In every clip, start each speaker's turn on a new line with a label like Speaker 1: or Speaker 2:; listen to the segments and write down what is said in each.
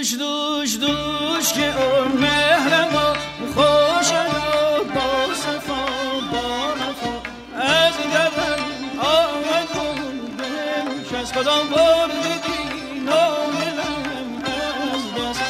Speaker 1: دوش که اون مهر ما خوش با صفا با نفا از دلم آمد بودم که از کدام بردی ناملم از دست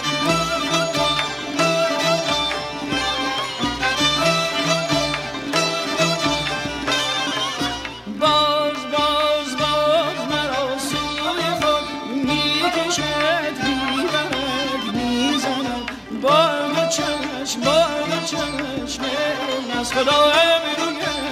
Speaker 1: باز مرا سوی خود میکشد میبرد میزند با دو چشم از خدا ابرویم